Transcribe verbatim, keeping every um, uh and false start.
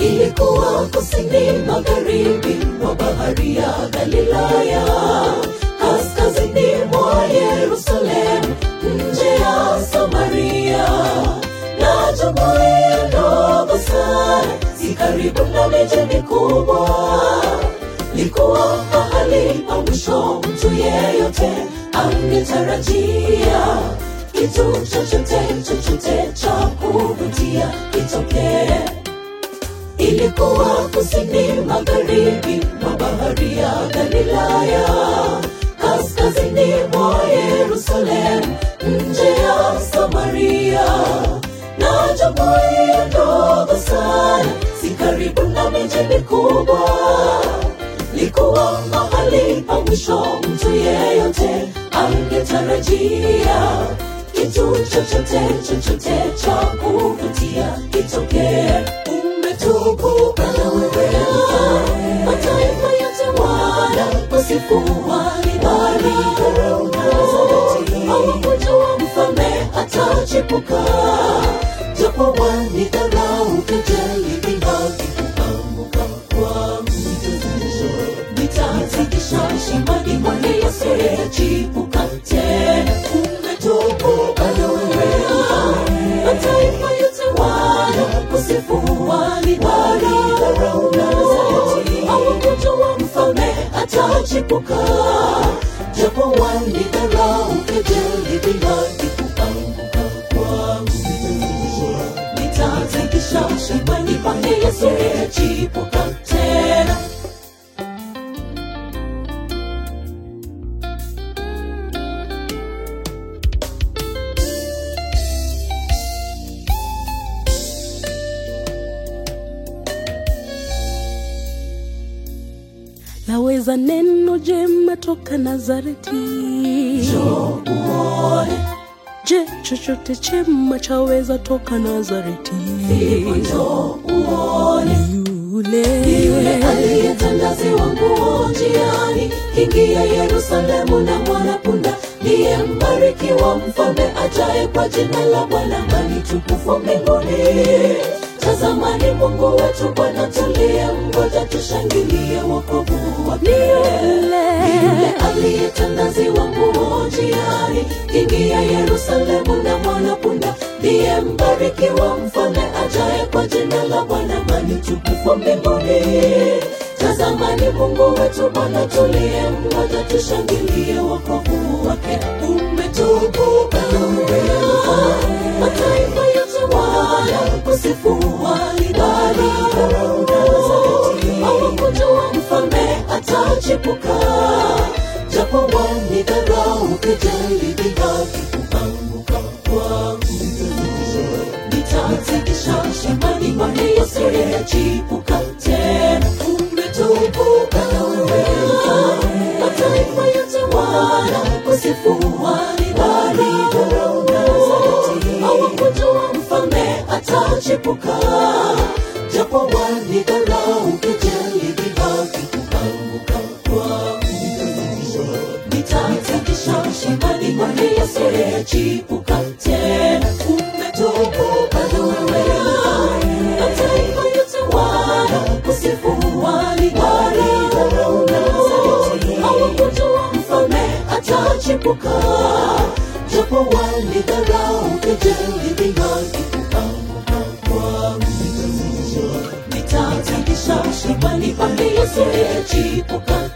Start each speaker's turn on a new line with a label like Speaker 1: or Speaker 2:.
Speaker 1: Ilikuwa kusini magharibi mwa bahari ya Galilaya, kaskazini mwa Yerusalemu, nje ya Samaria. Na jumuiya ndogo sana, si karibu na miji mikubwa. Likuwa mahali pa mwisho mtu yeyote angetarajia kitu chochote chochote cha kuvutia kitokee. Ilikuwa kusini magharibi mwa bahari ya Galilaya, kaskazini mwa Yerusalemu, nje ya Samaria. Na jumuiya ndogo sana, si karibu na miji mikubwa. Likuwa mahali pa mwisho mtu yeyote angetarajia kitu chochote chochote cha kuvutia kitokee. Umetukuka wewe, mataifa yote wanakusifu walibari. Hawakujua mfalme atachipuka, japo walidharau kejeli dhihaki kuanguka kwangu. Nitatikisha shimani mwani Yesu yachipuka tena. Umetukuka wewe, mataifa yote wanakusifu walibari. Hawakujua mfalme atachipuka, japo walidharau kejeli dhihaki kuanguka kwangu. Nitatikisha shimani mwani Yesu yachipuka tena.
Speaker 2: Laweza neno jema toka Nazareti,
Speaker 1: njoo uone.
Speaker 2: Je, chochote chema chaweza toka Nazareti?
Speaker 1: Njoo uone.
Speaker 2: Yule
Speaker 1: yule aliyetandaziwa nguo njiani, ingia Yerusalemu na mwanapunda, ndiye mbarikiwa mfalme ajaye kwa jina la Bwana, mali tukufu mbinguni. Tazamani Mungu wetu Bwana, tulie ngoja tushangilie wokovu wake. Yule aliyetandaziwa nguo njiani, ingia Yerusalemu na mwanapunda, ndiye mbarikiwa mfalme ajaye kwa jina la Bwana, mali tukufu mbinguni. Tazamani Mungu wetu Bwana, tulie ngoja tushangilie wokovu wake. Umetukuka wewe, mataifa yote wanakusifu walibari. Hawakujua mfalme atachipuka, japo walidharau kejeli dhihaki kuanguka kwangu. Nitatikisha shimani mwani Yesu yachipuka tena. Umetukuka wewe, mataifa yote wanakusifu walibari. Hawakujua mfalme atachipuka, japo walidharau kejeli dhihaki kuanguka kwangu. Nitatikisha shimani mwani Yesu yachipuka tena. Umetukuka wewe, mataifa yote wanakusifu walibari. Hawakujua mfalme atachipuka, japo walidharau kejeli dhihaki kuanguka kwangu. Nitatikisha shimani mwani Yesu yachipuka